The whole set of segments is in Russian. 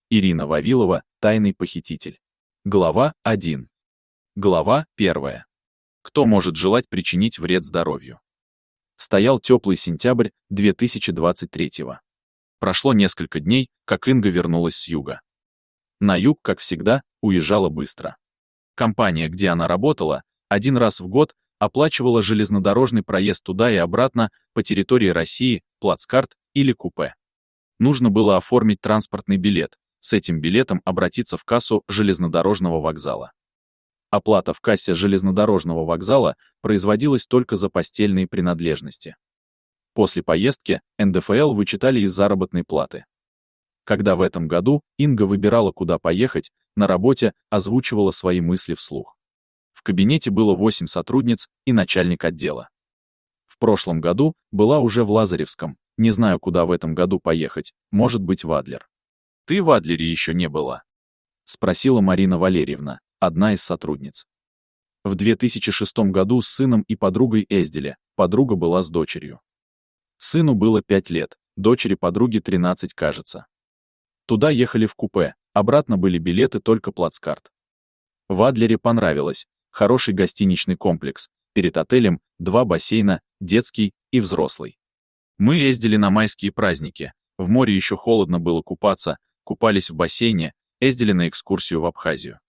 Ирина Вавилова, тайный похититель. Глава 1. Глава 1. Кто может желать причинить вред здоровью? Стоял теплый сентябрь 2023-го. Прошло несколько дней, как Инга вернулась с юга. На юг, как всегда, уезжала быстро. Компания, где она работала, один раз в год оплачивала железнодорожный проезд туда и обратно по территории России, плацкарт или купе. Нужно было оформить транспортный билет, с этим билетом обратиться в кассу железнодорожного вокзала. Оплата в кассе железнодорожного вокзала производилась только за постельные принадлежности. После поездки НДФЛ вычитали из заработной платы. Когда в этом году Инга выбирала, куда поехать, на работе озвучивала свои мысли вслух. В кабинете было 8 сотрудниц и начальник отдела. В прошлом году была уже в Лазаревском, не знаю, куда в этом году поехать, может быть, в Адлер. «Ты в Адлере еще не была?» — спросила Марина Валерьевна, одна из сотрудниц. В 2006 году с сыном и подругой ездили, подруга была с дочерью. Сыну было 5 лет, дочери подруги 13, кажется. Туда ехали в купе, обратно были билеты только плацкарт. В Адлере понравилось, хороший гостиничный комплекс, перед отелем 2 бассейна, детский и взрослый. Мы ездили на майские праздники, в море еще холодно было купаться, купались в бассейне, ездили на экскурсию в Абхазию.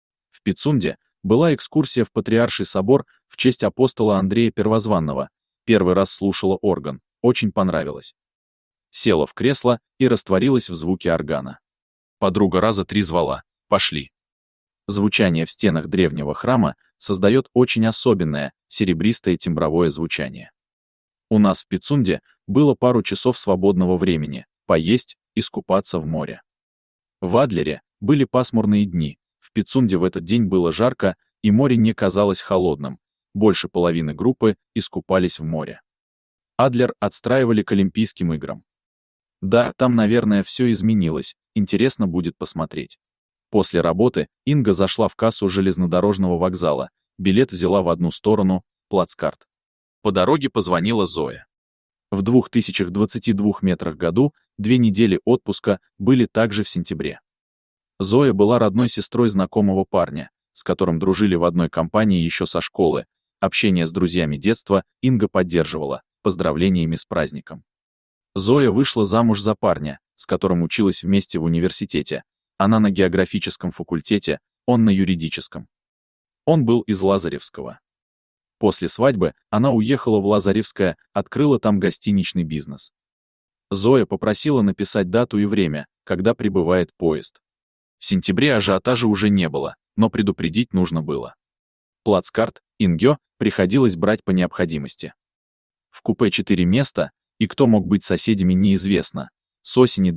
В Пицунде была экскурсия в Патриарший собор в честь апостола Андрея Первозванного, первый раз слушала орган, очень понравилось. Села в кресло и растворилась в звуке органа. Подруга раза 3 звала: «Пошли». Звучание в стенах древнего храма создает очень особенное, серебристое тимбровое звучание. У нас в Пицунде было пару часов свободного времени, поесть, искупаться в море. В Адлере были пасмурные дни, в Пицунде в этот день было жарко, и море не казалось холодным, больше половины группы искупались в море. Адлер отстраивали к Олимпийским играм. Да, там, наверное, все изменилось, интересно будет посмотреть. После работы Инга зашла в кассу железнодорожного вокзала, билет взяла в одну сторону, плацкарт. По дороге позвонила Зоя. В 2022 метрах году 2 недели отпуска были также в сентябре. Зоя была родной сестрой знакомого парня, с которым дружили в одной компании еще со школы. Общение с друзьями детства Инга поддерживала, поздравлениями с праздником. Зоя вышла замуж за парня, с которым училась вместе в университете. Она на географическом факультете, он на юридическом. Он был из Лазаревского. После свадьбы она уехала в Лазаревское, открыла там гостиничный бизнес. Зоя попросила написать дату и время, когда прибывает поезд. В сентябре ажиотажа уже не было, но предупредить нужно было. Плацкарт Инге приходилось брать по необходимости. В купе 4 места, и кто мог быть соседями, неизвестно. С осени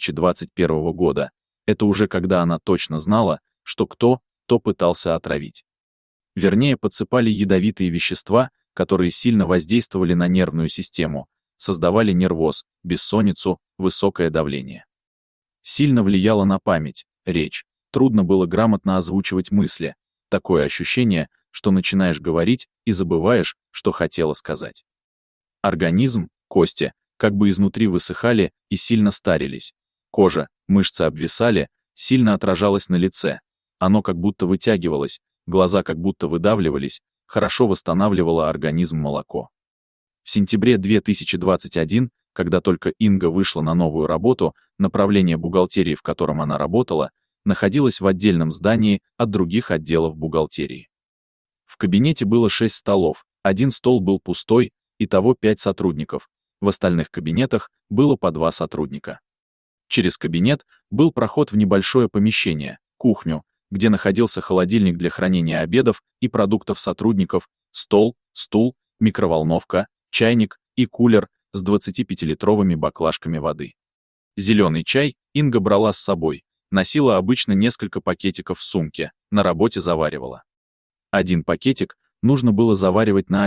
2021 года, это уже когда она точно знала, что кто пытался отравить. Вернее, подсыпали ядовитые вещества, которые сильно воздействовали на нервную систему, создавали нервоз, бессонницу, высокое давление. Сильно влияло на память, речь, трудно было грамотно озвучивать мысли, такое ощущение, что начинаешь говорить и забываешь, что хотела сказать. Организм, кости, как бы изнутри высыхали и сильно старились. Кожа, мышцы обвисали, сильно отражалось на лице. Оно как будто вытягивалось, глаза как будто выдавливались, хорошо восстанавливало организм молоко. В сентябре 2021, когда только Инга вышла на новую работу, направление бухгалтерии, в котором она работала, находилось в отдельном здании от других отделов бухгалтерии. В кабинете было 6 столов, один стол был пустой, итого 5 сотрудников, в остальных кабинетах было по 2 сотрудника. Через кабинет был проход в небольшое помещение, кухню, где находился холодильник для хранения обедов и продуктов сотрудников, стол, стул, микроволновка, чайник и кулер с 25-литровыми баклажками воды. Зеленый чай Инга брала с собой, носила обычно несколько пакетиков в сумке, на работе заваривала. Один пакетик нужно было заваривать на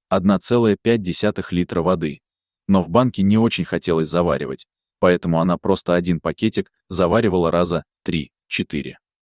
1,5 литра воды, но в банке не очень хотелось заваривать, поэтому она просто один пакетик заваривала раза 3-4.